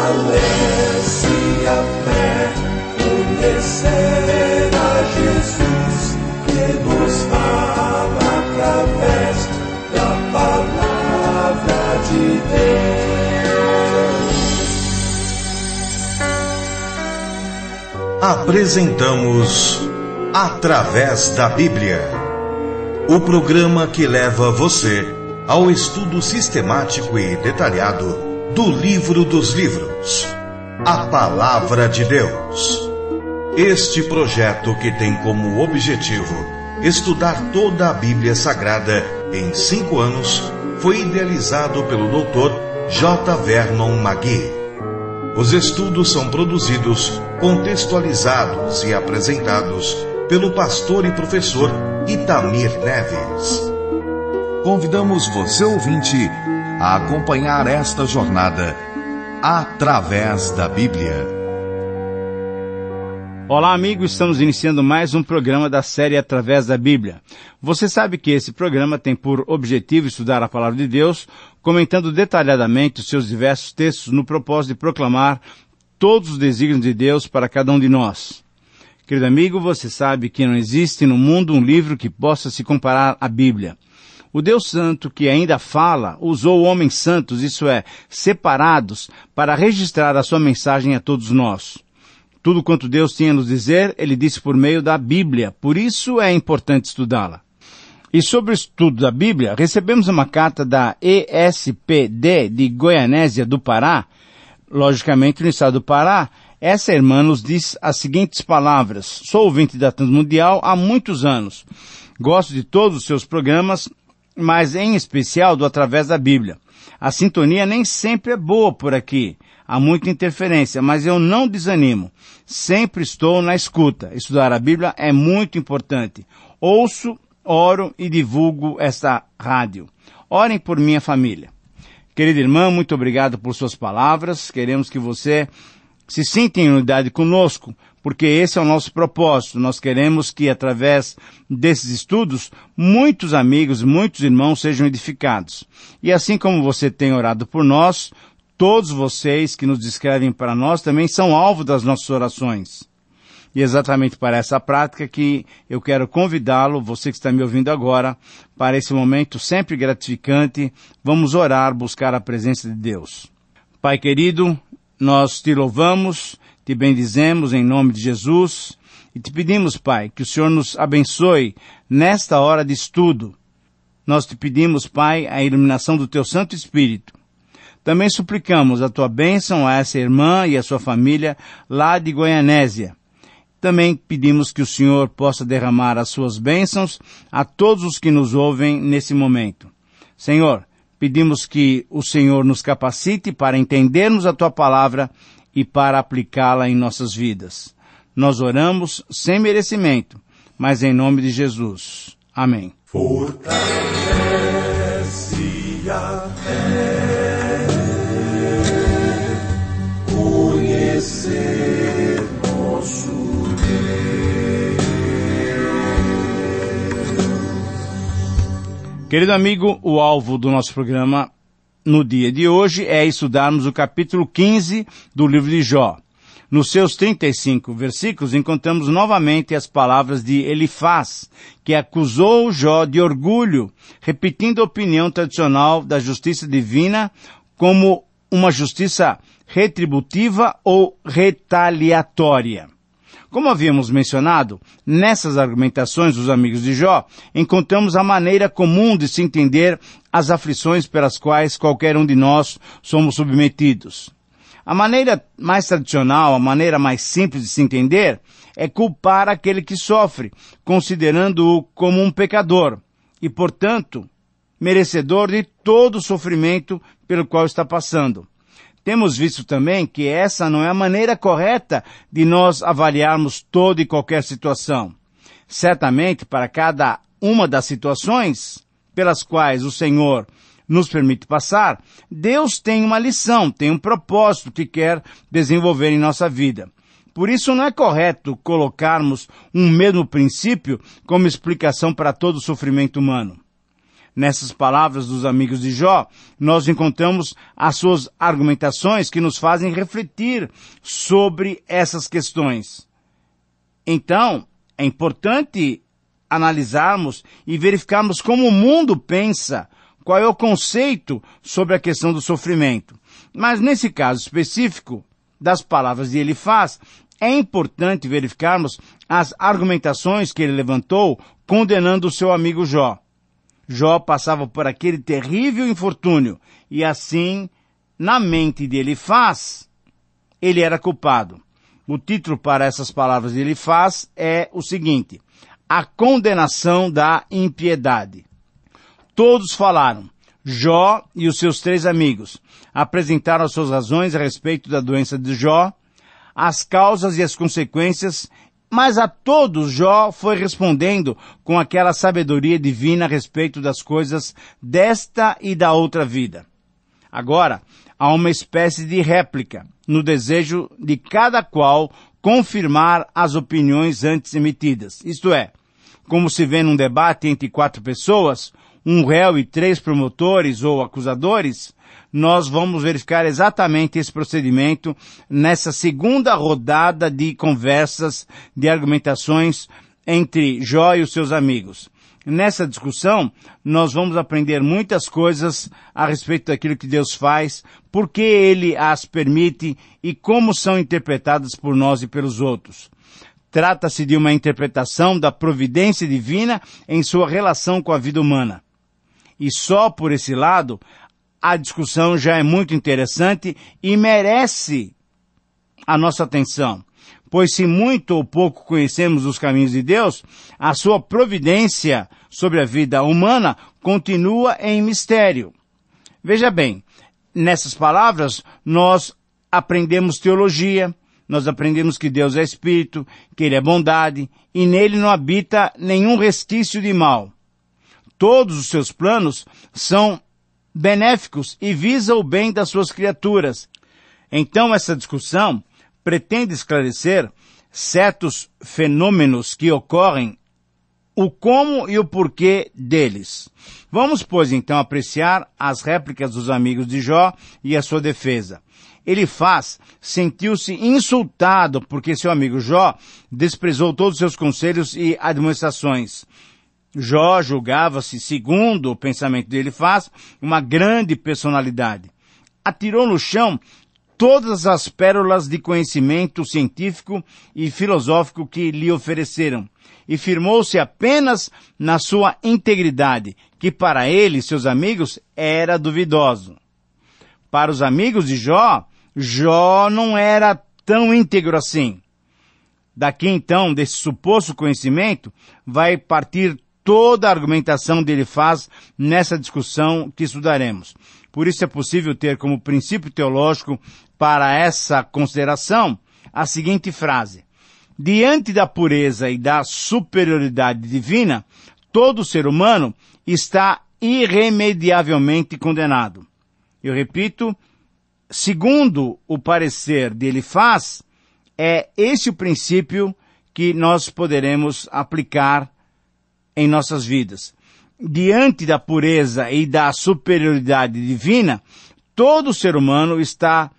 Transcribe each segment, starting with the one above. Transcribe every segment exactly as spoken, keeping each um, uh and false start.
fortalece a fé, conhecer a Jesus, que nos fala através da palavra de Deus. Apresentamos Através da Bíblia, o programa que leva você ao estudo sistemático e detalhado do livro dos livros, a Palavra de Deus. Este projeto, que tem como objetivo estudar toda a Bíblia Sagrada em cinco anos, foi idealizado pelo doutor J. Vernon Magui. Os estudos são produzidos, contextualizados e apresentados pelo pastor e professor Itamir Neves. Convidamos você, ouvinte, a acompanhar esta jornada através da Bíblia. Olá, amigos, estamos iniciando mais um programa da série Através da Bíblia. Você sabe que esse programa tem por objetivo estudar a Palavra de Deus, comentando detalhadamente os seus diversos textos no propósito de proclamar todos os desígnios de Deus para cada um de nós. Querido amigo, você sabe que não existe no mundo um livro que possa se comparar à Bíblia. O Deus Santo, que ainda fala, usou homens santos, isso é, separados, para registrar a sua mensagem a todos nós. Tudo quanto Deus tinha a nos dizer, Ele disse por meio da Bíblia, por isso é importante estudá-la. E sobre o estudo da Bíblia, recebemos uma carta da E S P D de Goianésia do Pará, logicamente no estado do Pará. Essa irmã nos diz as seguintes palavras: sou ouvinte da Transmundial há muitos anos. Gosto de todos os seus programas, mas em especial do Através da Bíblia. A sintonia nem sempre é boa por aqui. Há muita interferência, mas eu não desanimo. Sempre estou na escuta. Estudar a Bíblia é muito importante. Ouço, oro e divulgo esta rádio. Orem por minha família. Querida irmã, muito obrigado por suas palavras. Queremos que você se sinta em unidade conosco, porque esse é o nosso propósito. Nós queremos que, através desses estudos, muitos amigos, muitos irmãos sejam edificados. E assim como você tem orado por nós, todos vocês que nos escrevem para nós também são alvo das nossas orações. E exatamente para essa prática que eu quero convidá-lo, você que está me ouvindo agora, para esse momento sempre gratificante. Vamos orar, buscar a presença de Deus. Pai querido, nós te louvamos, te bendizemos em nome de Jesus e te pedimos, Pai, que o Senhor nos abençoe nesta hora de estudo. Nós te pedimos, Pai, a iluminação do teu Santo Espírito. Também suplicamos a tua bênção a essa irmã e a sua família lá de Goianésia. Também pedimos que o Senhor possa derramar as suas bênçãos a todos os que nos ouvem nesse momento. Senhor, pedimos que o Senhor nos capacite para entendermos a tua palavra e para aplicá-la em nossas vidas. Nós oramos sem merecimento, mas em nome de Jesus. Amém. Fortalece a fé, conhecer nosso Querido amigo, o alvo do nosso programa no dia de hoje é estudarmos o capítulo quinze do livro de Jó. Nos seus trinta e cinco versículos encontramos novamente as palavras de Elifaz, que acusou Jó de orgulho, repetindo a opinião tradicional da justiça divina como uma justiça retributiva ou retaliatória. Como havíamos mencionado, nessas argumentações dos amigos de Jó, encontramos a maneira comum de se entender as aflições pelas quais qualquer um de nós somos submetidos. A maneira mais tradicional, a maneira mais simples de se entender, é culpar aquele que sofre, considerando-o como um pecador e, portanto, merecedor de todo o sofrimento pelo qual está passando. Temos visto também que essa não é a maneira correta de nós avaliarmos toda e qualquer situação. Certamente, para cada uma das situações pelas quais o Senhor nos permite passar, Deus tem uma lição, tem um propósito que quer desenvolver em nossa vida. Por isso não é correto colocarmos um mesmo princípio como explicação para todo o sofrimento humano. Nessas palavras dos amigos de Jó, nós encontramos as suas argumentações que nos fazem refletir sobre essas questões. Então, é importante analisarmos e verificarmos como o mundo pensa, qual é o conceito sobre a questão do sofrimento. Mas nesse caso específico das palavras de Elifaz, é importante verificarmos as argumentações que ele levantou condenando o seu amigo Jó. Jó passava por aquele terrível infortúnio e assim, na mente de Elifaz, ele era culpado. O título para essas palavras de Elifaz é o seguinte: a condenação da impiedade. Todos falaram. Jó e os seus três amigos apresentaram as suas razões a respeito da doença de Jó, as causas e as consequências, mas a todos Jó foi respondendo com aquela sabedoria divina a respeito das coisas desta e da outra vida. Agora, há uma espécie de réplica no desejo de cada qual confirmar as opiniões antes emitidas. Isto é, como se vê num debate entre quatro pessoas, um réu e três promotores ou acusadores, nós vamos verificar exatamente esse procedimento nessa segunda rodada de conversas, de argumentações entre Jó e os seus amigos. Nessa discussão, nós vamos aprender muitas coisas a respeito daquilo que Deus faz, por que Ele as permite e como são interpretadas por nós e pelos outros. Trata-se de uma interpretação da providência divina em sua relação com a vida humana. E só por esse lado, a discussão já é muito interessante e merece a nossa atenção. Pois se muito ou pouco conhecemos os caminhos de Deus, a sua providência sobre a vida humana continua em mistério. Veja bem, nessas palavras nós aprendemos teologia, nós aprendemos que Deus é Espírito, que Ele é bondade e nele não habita nenhum resquício de mal. Todos os seus planos são benéficos e visam o bem das suas criaturas. Então essa discussão pretende esclarecer certos fenômenos que ocorrem, o como e o porquê deles. Vamos, pois, então apreciar as réplicas dos amigos de Jó e a sua defesa. Elifaz sentiu-se insultado porque seu amigo Jó desprezou todos os seus conselhos e admoestações. Jó julgava-se, segundo o pensamento de Elifaz, uma grande personalidade. Atirou no chão todas as pérolas de conhecimento científico e filosófico que lhe ofereceram, e firmou-se apenas na sua integridade, que para ele e seus amigos era duvidoso. Para os amigos de Jó, Jó não era tão íntegro assim. Daqui então, desse suposto conhecimento, vai partir toda a argumentação de Elifaz nessa discussão que estudaremos. Por isso é possível ter como princípio teológico para essa consideração a seguinte frase: diante da pureza e da superioridade divina, todo ser humano está irremediavelmente condenado. Eu repito, segundo o parecer de Elifaz, é esse o princípio que nós poderemos aplicar em nossas vidas. Diante da pureza e da superioridade divina, todo ser humano está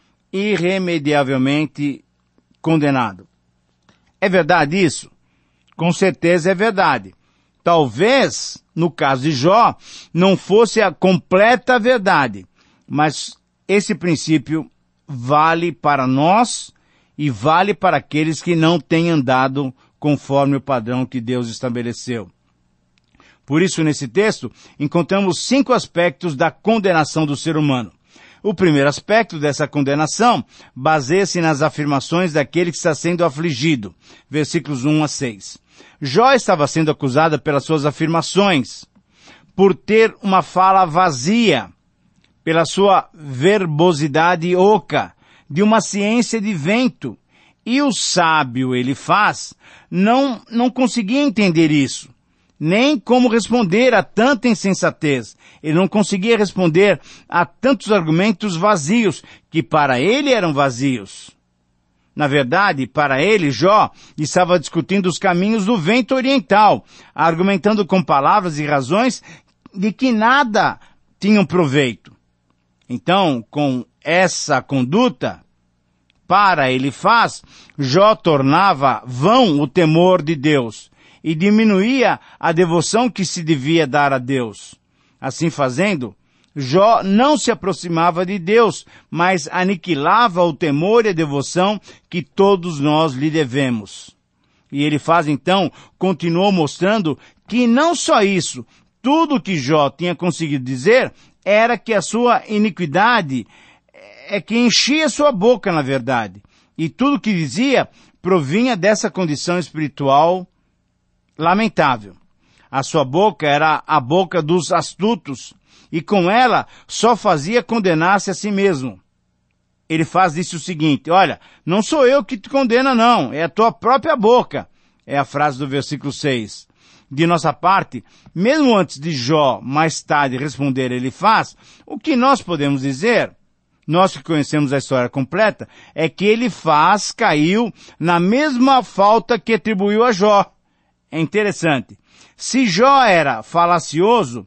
irremediavelmente condenado. É verdade isso? Com certeza é verdade. Talvez, no caso de Jó, não fosse a completa verdade, mas esse princípio vale para nós e vale para aqueles que não têm andado conforme o padrão que Deus estabeleceu. Por isso, nesse texto, encontramos cinco aspectos da condenação do ser humano. O primeiro aspecto dessa condenação baseia-se nas afirmações daquele que está sendo afligido. Versículos um a seis. Jó estava sendo acusado pelas suas afirmações, por ter uma fala vazia, pela sua verbosidade oca, de uma ciência de vento. E o sábio Elifaz não, não conseguia entender isso, nem como responder a tanta insensatez. Ele não conseguia responder a tantos argumentos vazios, que para ele eram vazios. Na verdade, para ele, Jó estava discutindo os caminhos do vento oriental, argumentando com palavras e razões de que nada tinham proveito. Então, com essa conduta, para Elifaz, Jó tornava vão o temor de Deus e diminuía a devoção que se devia dar a Deus. Assim fazendo, Jó não se aproximava de Deus, mas aniquilava o temor e a devoção que todos nós lhe devemos. E Elifaz, então, continuou mostrando que não só isso, tudo o que Jó tinha conseguido dizer era que a sua iniquidade é que enchia sua boca, na verdade. E tudo o que dizia provinha dessa condição espiritual lamentável. A sua boca era a boca dos astutos, e com ela só fazia condenar-se a si mesmo. Elifaz disse o seguinte: olha, não sou eu que te condena não, é a tua própria boca. É a frase do versículo seis. De nossa parte, mesmo antes de Jó mais tarde responder a Elifaz, o que nós podemos dizer, nós que conhecemos a história completa, é que Elifaz caiu na mesma falta que atribuiu a Jó. É interessante. Se Jó era falacioso,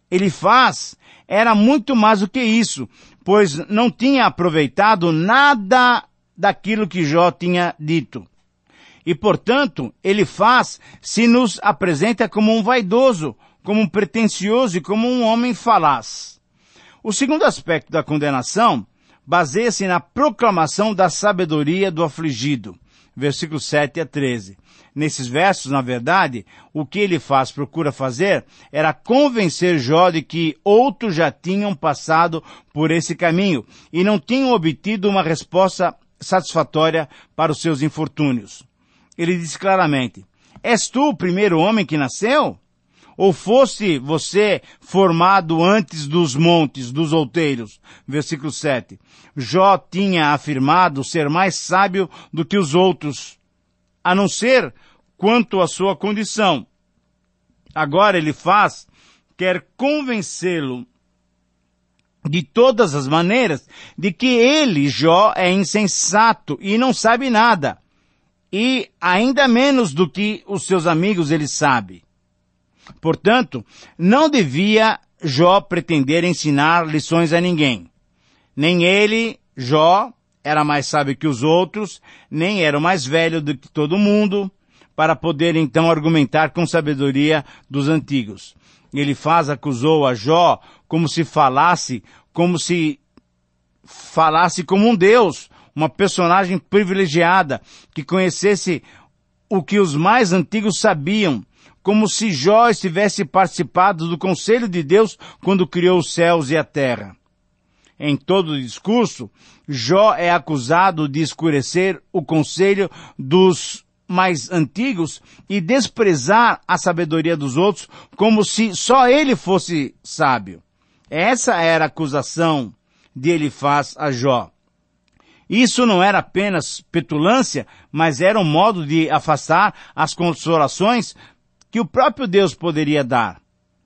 Elifaz era muito mais do que isso, pois não tinha aproveitado nada daquilo que Jó tinha dito. E, portanto, Elifaz se nos apresenta como um vaidoso, como um pretensioso e como um homem falaz. O segundo aspecto da condenação baseia-se na proclamação da sabedoria do afligido, versículos sete a treze. Nesses versos, na verdade, o que Elifaz procura fazer era convencer Jó de que outros já tinham passado por esse caminho e não tinham obtido uma resposta satisfatória para os seus infortúnios. Ele disse claramente: és tu o primeiro homem que nasceu? Ou fosse você formado antes dos montes, dos outeiros? Versículo sete. Jó tinha afirmado ser mais sábio do que os outros, a não ser quanto à sua condição. Agora Elifaz quer convencê-lo de todas as maneiras de que ele, Jó, é insensato e não sabe nada. E ainda menos do que os seus amigos ele sabe. Portanto, não devia Jó pretender ensinar lições a ninguém. Nem ele, Jó, era mais sábio que os outros, nem era o mais velho do que todo mundo, para poder então argumentar com sabedoria dos antigos. Elifaz acusou a Jó como se falasse, como se falasse como um Deus, uma personagem privilegiada, que conhecesse o que os mais antigos sabiam, como se Jó estivesse participado do conselho de Deus quando criou os céus e a terra. Em todo o discurso, Jó é acusado de escurecer o conselho dos mais antigos e desprezar a sabedoria dos outros, como se só ele fosse sábio. Essa era a acusação de Elifaz a Jó. Isso não era apenas petulância, mas era um modo de afastar as consolações que o próprio Deus poderia dar.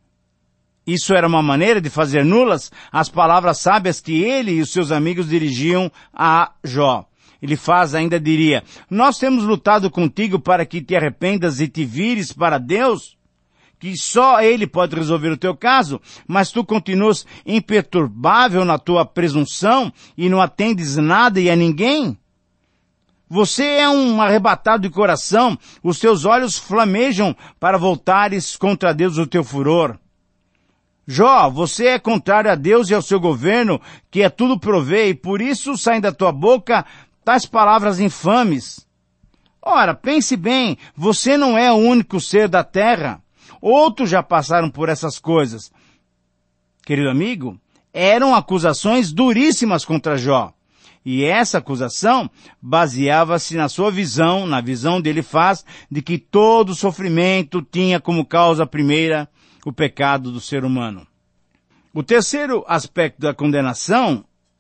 Isso era uma maneira de fazer nulas as palavras sábias que ele e os seus amigos dirigiam a Jó. Elifaz ainda diria: nós temos lutado contigo para que te arrependas e te vires para Deus, que só ele pode resolver o teu caso, mas tu continuas imperturbável na tua presunção e não atendes nada e a ninguém? Você é um arrebatado de coração, os teus olhos flamejam para voltares contra Deus o teu furor. Jó, você é contrário a Deus e ao seu governo, que a tudo provê, e por isso saem da tua boca tais palavras infames. Ora, pense bem, você não é o único ser da terra. Outros já passaram por essas coisas. Querido amigo, eram acusações duríssimas contra Jó. E essa acusação baseava-se na sua visão, na visão de Elifaz, de que todo sofrimento tinha como causa primeira o pecado do ser humano. O terceiro aspecto da condenação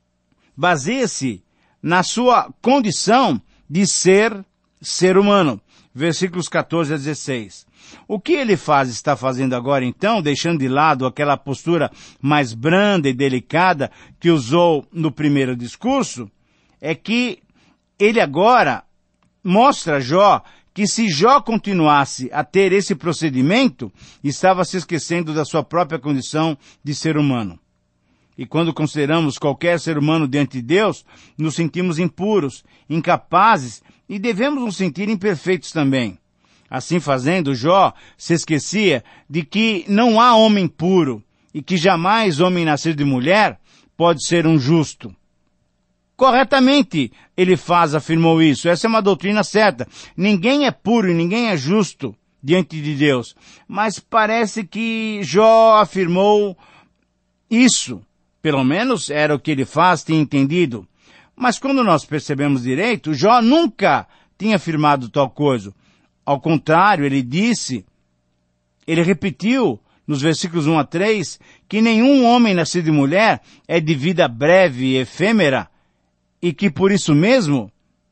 baseia-se na sua condição de ser ser humano. Versículos catorze a dezesseis. O que Elifaz está fazendo agora, então, deixando de lado aquela postura mais branda e delicada que usou no primeiro discurso, é que ele agora mostra a Jó que se Jó continuasse a ter esse procedimento, estava se esquecendo da sua própria condição de ser humano. E quando consideramos qualquer ser humano diante de Deus, nos sentimos impuros, incapazes e devemos nos sentir imperfeitos também. Assim fazendo, Jó se esquecia de que não há homem puro e que jamais homem nascido de mulher pode ser um justo. Corretamente, Elifaz afirmou isso. Essa é uma doutrina certa. Ninguém é puro e ninguém é justo diante de Deus. Mas parece que Jó afirmou isso. Pelo menos era o que Elifaz tinha entendido. Mas quando nós percebemos direito, Jó nunca tinha afirmado tal coisa. Ao contrário, ele disse, ele repetiu nos versículos um a três, que nenhum homem nascido de mulher é de vida breve e efêmera, e que por isso mesmo,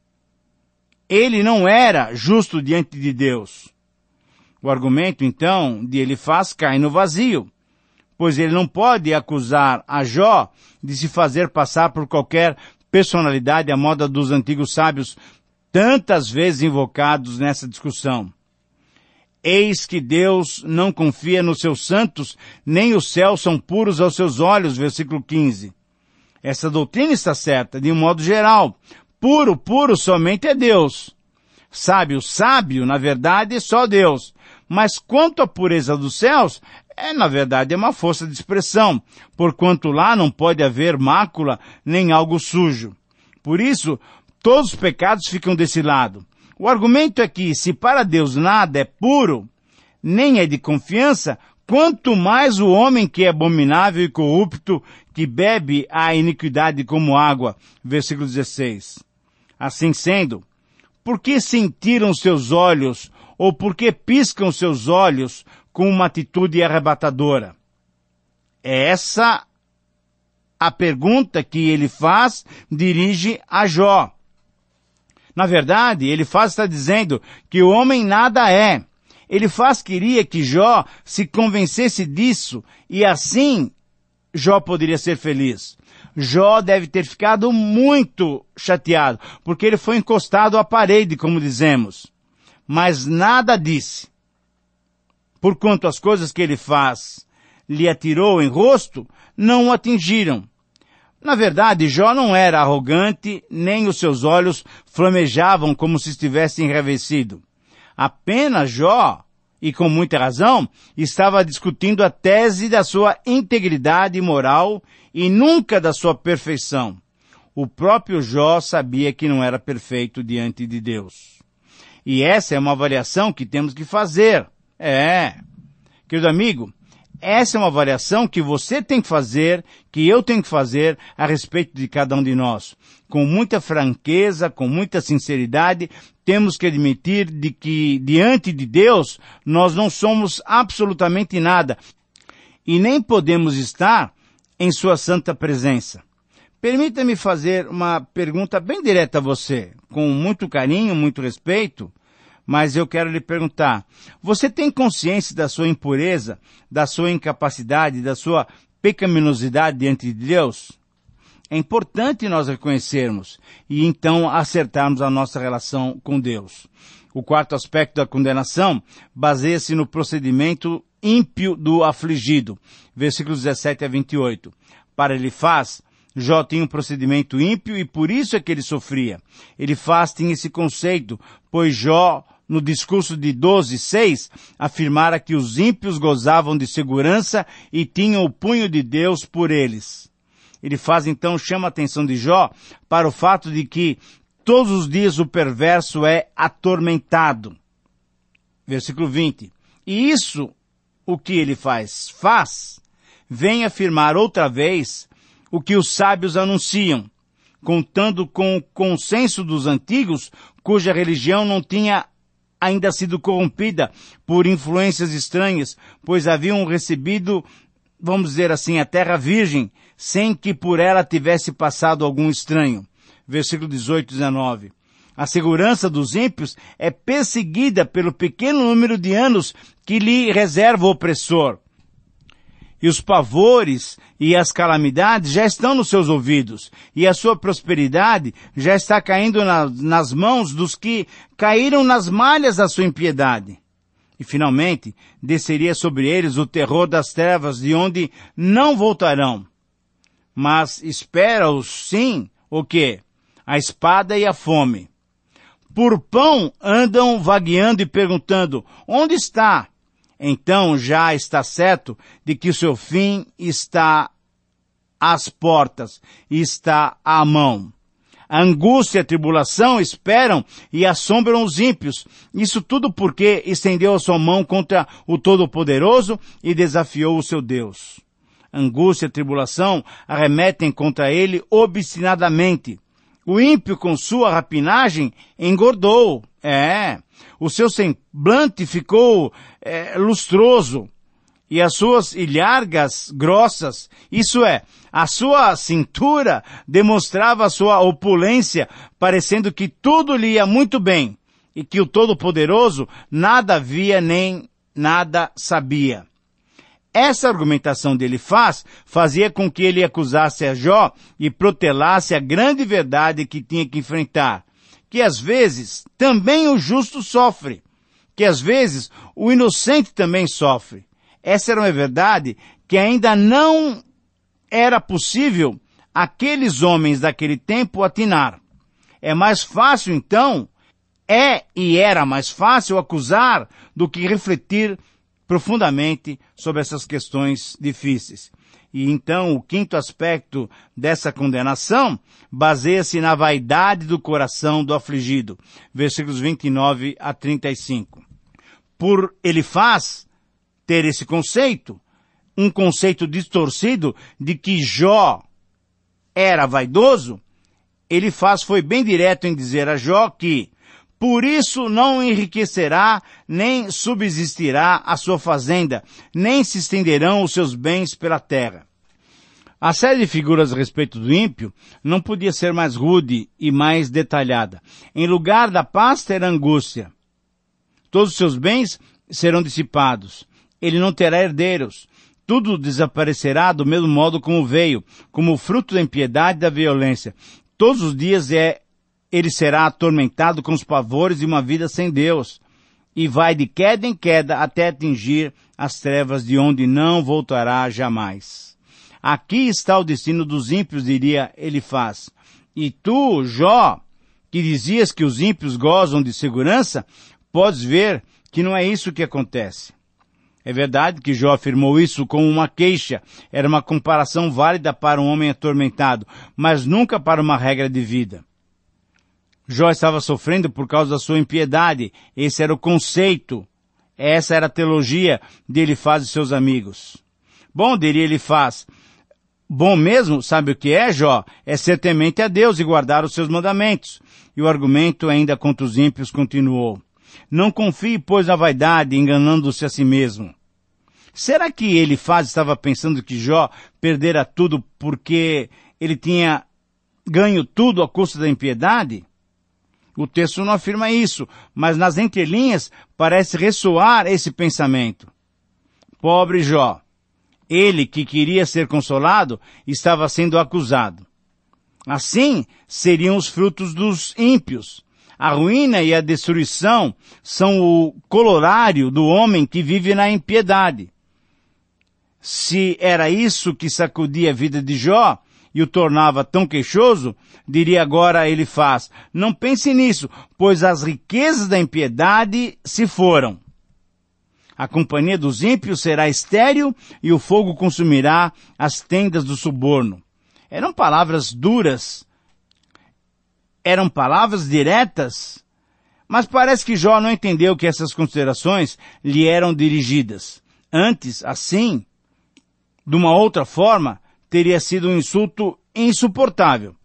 ele não era justo diante de Deus. O argumento, então, de Elifaz cai no vazio, pois ele não pode acusar a Jó de se fazer passar por qualquer personalidade à moda dos antigos sábios, tantas vezes invocados nessa discussão. Eis que Deus não confia nos seus santos, nem os céus são puros aos seus olhos, versículo quinze. Essa doutrina está certa, de um modo geral. Puro, puro somente é Deus. Sábio, sábio, na verdade, é só Deus. Mas quanto à pureza dos céus, é, na verdade, é uma força de expressão, porquanto lá não pode haver mácula, nem algo sujo. Por isso, todos os pecados ficam desse lado. O argumento é que, se para Deus nada é puro, nem é de confiança, quanto mais o homem que é abominável e corrupto, que bebe a iniquidade como água. Versículo dezesseis. Assim sendo, por que cintiram seus olhos, ou por que piscam seus olhos com uma atitude arrebatadora? É essa a pergunta que ele faz, dirige a Jó. Na verdade, ele faz está dizendo que o homem nada é. Ele faz queria que Jó se convencesse disso e assim Jó poderia ser feliz. Jó deve ter ficado muito chateado, porque ele foi encostado à parede, como dizemos. Mas nada disse. Porquanto as coisas que ele faz lhe atirou em rosto, não o atingiram. Na verdade, Jó não era arrogante, nem os seus olhos flamejavam como se estivesse enraivecido. Apenas Jó, e com muita razão, estava discutindo a tese da sua integridade moral e nunca da sua perfeição. O próprio Jó sabia que não era perfeito diante de Deus. E essa é uma avaliação que temos que fazer. É, querido amigo, essa é uma avaliação que você tem que fazer, que eu tenho que fazer a respeito de cada um de nós. Com muita franqueza, com muita sinceridade, temos que admitir de que, diante de Deus, nós não somos absolutamente nada e nem podemos estar em sua santa presença. Permita-me fazer uma pergunta bem direta a você, com muito carinho, muito respeito, mas eu quero lhe perguntar, você tem consciência da sua impureza, da sua incapacidade, da sua pecaminosidade diante de Deus? É importante nós reconhecermos e então acertarmos a nossa relação com Deus. O quarto aspecto da condenação baseia-se no procedimento ímpio do afligido, versículos dezessete a vinte e oito. Para Elifaz, Jó tinha um procedimento ímpio e por isso é que ele sofria. Elifaz tinha esse conceito, pois Jó, no discurso de doze, seis, afirmara que os ímpios gozavam de segurança e tinham o punho de Deus por eles. Elifaz então chama a atenção de Jó para o fato de que todos os dias o perverso é atormentado. Versículo vinte. E isso, o que ele faz? Faz, vem afirmar outra vez o que os sábios anunciam, contando com o consenso dos antigos, cuja religião não tinha ainda sido corrompida por influências estranhas, pois haviam recebido, vamos dizer assim, a terra virgem, sem que por ela tivesse passado algum estranho. Versículo dezoito e dezenove. A segurança dos ímpios é perseguida pelo pequeno número de anos que lhe reserva o opressor. e os pavores e as calamidades já estão nos seus ouvidos, e a sua prosperidade já está caindo na, nas mãos dos que caíram nas malhas da sua impiedade. E finalmente, desceria sobre eles o terror das trevas, de onde não voltarão. Mas espera-os, sim, o quê? A espada e a fome. Por pão andam vagueando e perguntando, onde está? Então já está certo de que o seu fim está às portas, está à mão. A angústia e a tribulação esperam e assombram os ímpios. Isso tudo porque estendeu a sua mão contra o Todo-Poderoso e desafiou o seu Deus. Angústia e tribulação arremetem contra ele obstinadamente. O ímpio, com sua rapinagem, engordou. É, o seu semblante ficou é, lustroso, e as suas ilhargas grossas, isso é, a sua cintura demonstrava a sua opulência, parecendo que tudo lhe ia muito bem, e que o Todo-Poderoso nada via nem nada sabia. Essa argumentação dele faz, fazia com que ele acusasse a Jó e protelasse a grande verdade que tinha que enfrentar, que às vezes também o justo sofre, que às vezes o inocente também sofre. Essa era uma verdade que ainda não era possível aqueles homens daquele tempo atinar. É mais fácil então, é e era mais fácil acusar do que refletir profundamente sobre essas questões difíceis. E então o quinto aspecto dessa condenação baseia-se na vaidade do coração do afligido. Versículos vinte e nove a trinta e cinco. Por Elifaz ter esse conceito, um conceito distorcido de que Jó era vaidoso, Elifaz foi bem direto em dizer a Jó que por isso não enriquecerá, nem subsistirá a sua fazenda, nem se estenderão os seus bens pela terra. A série de figuras a respeito do ímpio não podia ser mais rude e mais detalhada. Em lugar da paz terá angústia. Todos os seus bens serão dissipados. Ele não terá herdeiros. Tudo desaparecerá do mesmo modo como veio, como fruto da impiedade e da violência. Todos os dias é ele será atormentado com os pavores de uma vida sem Deus, e vai de queda em queda até atingir as trevas de onde não voltará jamais. Aqui está o destino dos ímpios, diria Elifaz. E tu, Jó, que dizias que os ímpios gozam de segurança, podes ver que não é isso que acontece. É verdade que Jó afirmou isso como uma queixa, era uma comparação válida para um homem atormentado, mas nunca para uma regra de vida. Jó estava sofrendo por causa da sua impiedade. Esse era o conceito. Essa era a teologia de Elifaz e seus amigos. Bom, diria Elifaz, bom mesmo, sabe o que é, Jó? É ser temente a Deus e guardar os seus mandamentos. E o argumento ainda contra os ímpios continuou. Não confie, pois, na vaidade, enganando-se a si mesmo. Será que Elifaz estava pensando que Jó perdera tudo porque ele tinha ganho tudo à custa da impiedade? O texto não afirma isso, mas nas entrelinhas parece ressoar esse pensamento. Pobre Jó, ele que queria ser consolado, estava sendo acusado. Assim seriam os frutos dos ímpios. A ruína e a destruição são o colorário do homem que vive na impiedade. Se era isso que sacudia a vida de Jó, e o tornava tão queixoso, diria agora Elifaz, não pense nisso, pois as riquezas da impiedade se foram. A companhia dos ímpios será estéril e o fogo consumirá as tendas do suborno. Eram palavras duras, eram palavras diretas, mas parece que Jó não entendeu que essas considerações lhe eram dirigidas. Antes, assim, de uma outra forma, teria sido um insulto insuportável.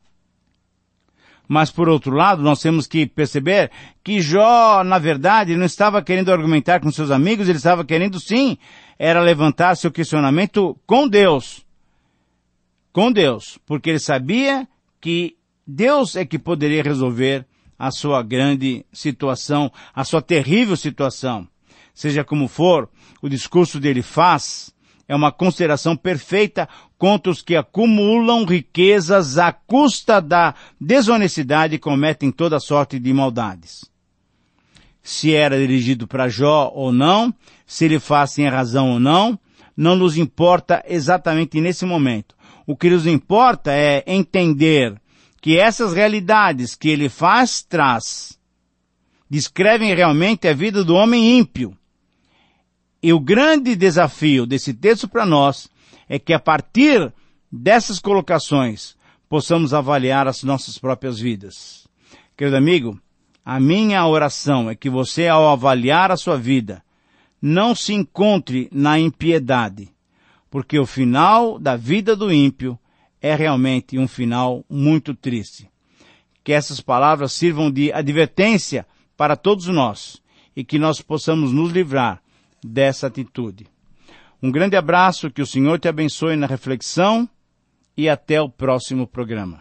Mas, por outro lado, nós temos que perceber que Jó, na verdade, não estava querendo argumentar com seus amigos, ele estava querendo, sim, era levantar seu questionamento com Deus. Com Deus, porque ele sabia que Deus é que poderia resolver a sua grande situação, a sua terrível situação. Seja como for, o discurso dele faz é uma consideração perfeita contra os que acumulam riquezas à custa da desonestidade e cometem toda sorte de maldades. Se era dirigido para Jó ou não, se ele faz sem razão ou não, não nos importa exatamente nesse momento. O que nos importa é entender que essas realidades que ele faz, traz, descrevem realmente a vida do homem ímpio. E o grande desafio desse texto para nós é que a partir dessas colocações possamos avaliar as nossas próprias vidas. Querido amigo, a minha oração é que você, ao avaliar a sua vida, não se encontre na impiedade, porque o final da vida do ímpio é realmente um final muito triste. Que essas palavras sirvam de advertência para todos nós e que nós possamos nos livrar dessa atitude. Um grande abraço, que o Senhor te abençoe na reflexão e até o próximo programa.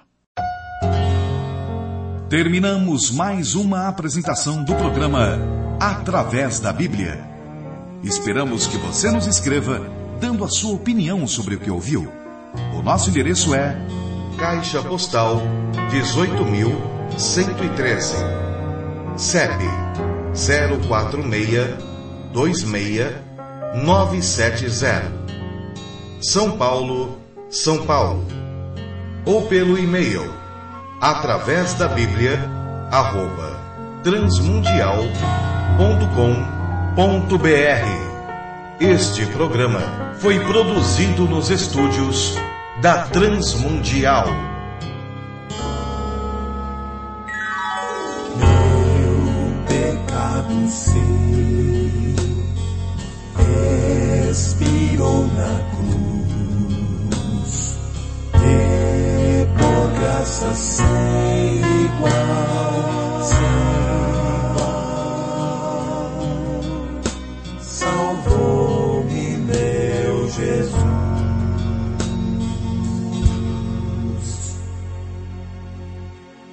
Terminamos mais uma apresentação do programa Através da Bíblia. Esperamos que você nos escreva dando a sua opinião sobre o que ouviu. O nosso endereço é Caixa Postal dezoito mil cento e treze, C E P zero quatro seis dois seis nove sete zero, São Paulo, São Paulo. Ou pelo e-mail através da Bíblia arroba transmundial ponto com ponto br. Este programa foi produzido nos estúdios da Transmundial. Meu pecado sei, expirou na cruz, e por graça sei.